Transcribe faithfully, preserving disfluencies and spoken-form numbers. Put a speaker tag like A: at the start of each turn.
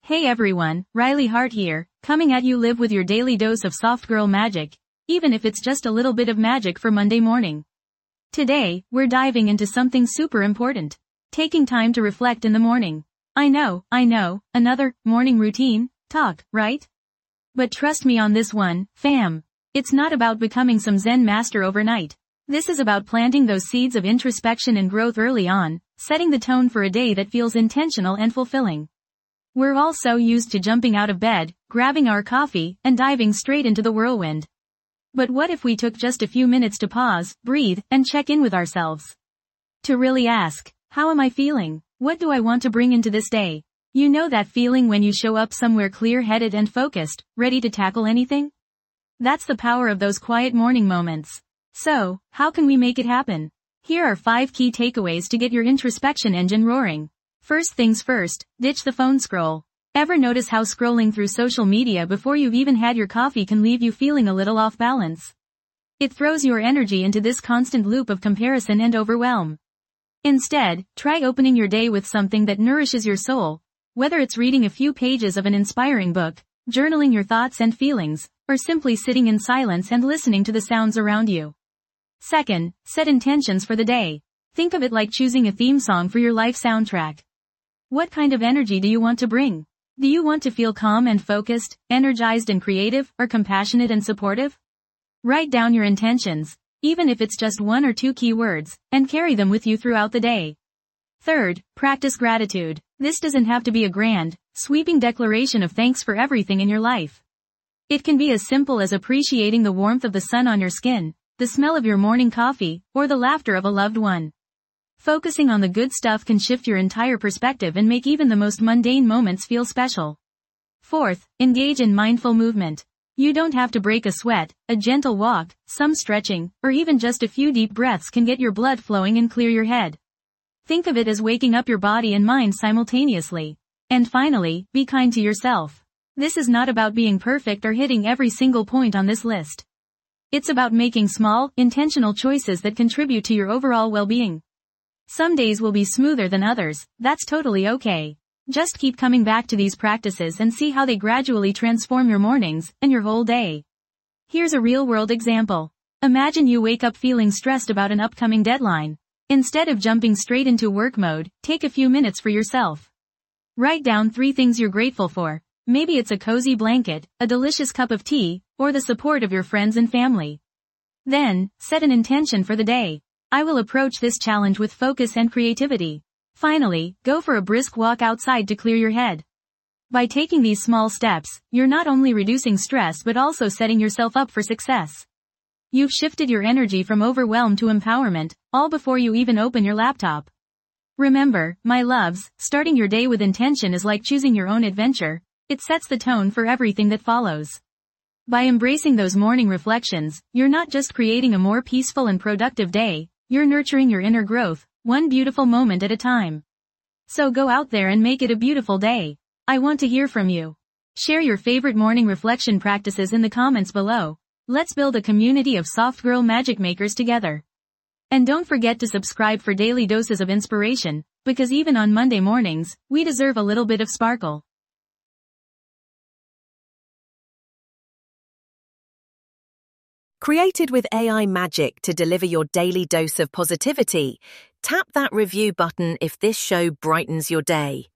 A: Hey everyone, Riley Hart here, coming at you live with your daily dose of soft girl magic, even if it's just a little bit of magic for Monday morning. Today, we're diving into something super important. Taking time to reflect in the morning. I know, I know, another morning routine talk, right? But trust me on this one, fam. It's not about becoming some Zen master overnight. This is about planting those seeds of introspection and growth early on, setting the tone for a day that feels intentional and fulfilling. We're all so used to jumping out of bed, grabbing our coffee, and diving straight into the whirlwind. But what if we took just a few minutes to pause, breathe, and check in with ourselves? To really ask, how am I feeling? What do I want to bring into this day? You know that feeling when you show up somewhere clear-headed and focused, ready to tackle anything? That's the power of those quiet morning moments. So, how can we make it happen? Here are five key takeaways to get your introspection engine roaring. First things first, ditch the phone scroll. Ever notice how scrolling through social media before you've even had your coffee can leave you feeling a little off balance? It throws your energy into this constant loop of comparison and overwhelm. Instead, try opening your day with something that nourishes your soul, whether it's reading a few pages of an inspiring book, journaling your thoughts and feelings, or simply sitting in silence and listening to the sounds around you. Second, set intentions for the day. Think of it like choosing a theme song for your life soundtrack. What kind of energy do you want to bring? Do you want to feel calm and focused, energized and creative, or compassionate and supportive? Write down your intentions, even if it's just one or two key words, and carry them with you throughout the day. Third, practice gratitude. This doesn't have to be a grand, sweeping declaration of thanks for everything in your life. It can be as simple as appreciating the warmth of the sun on your skin, the smell of your morning coffee, or the laughter of a loved one. Focusing on the good stuff can shift your entire perspective and make even the most mundane moments feel special. Fourth, engage in mindful movement. You don't have to break a sweat, a gentle walk, some stretching, or even just a few deep breaths can get your blood flowing and clear your head. Think of it as waking up your body and mind simultaneously. And finally, be kind to yourself. This is not about being perfect or hitting every single point on this list. It's about making small, intentional choices that contribute to your overall well-being. Some days will be smoother than others, that's totally okay. Just keep coming back to these practices and see how they gradually transform your mornings and your whole day. Here's a real-world example. Imagine you wake up feeling stressed about an upcoming deadline. Instead of jumping straight into work mode, take a few minutes for yourself. Write down three things you're grateful for. Maybe it's a cozy blanket, a delicious cup of tea, or the support of your friends and family. Then, set an intention for the day. I will approach this challenge with focus and creativity. Finally, go for a brisk walk outside to clear your head. By taking these small steps, you're not only reducing stress but also setting yourself up for success. You've shifted your energy from overwhelm to empowerment, all before you even open your laptop. Remember, my loves, starting your day with intention is like choosing your own adventure. It sets the tone for everything that follows. By embracing those morning reflections, you're not just creating a more peaceful and productive day, you're nurturing your inner growth, one beautiful moment at a time. So go out there and make it a beautiful day. I want to hear from you. Share your favorite morning reflection practices in the comments below. Let's build a community of soft girl magic makers together. And don't forget to subscribe for daily doses of inspiration, because even on Monday mornings, we deserve a little bit of sparkle.
B: Created with A I magic to deliver your daily dose of positivity, tap that review button if this show brightens your day.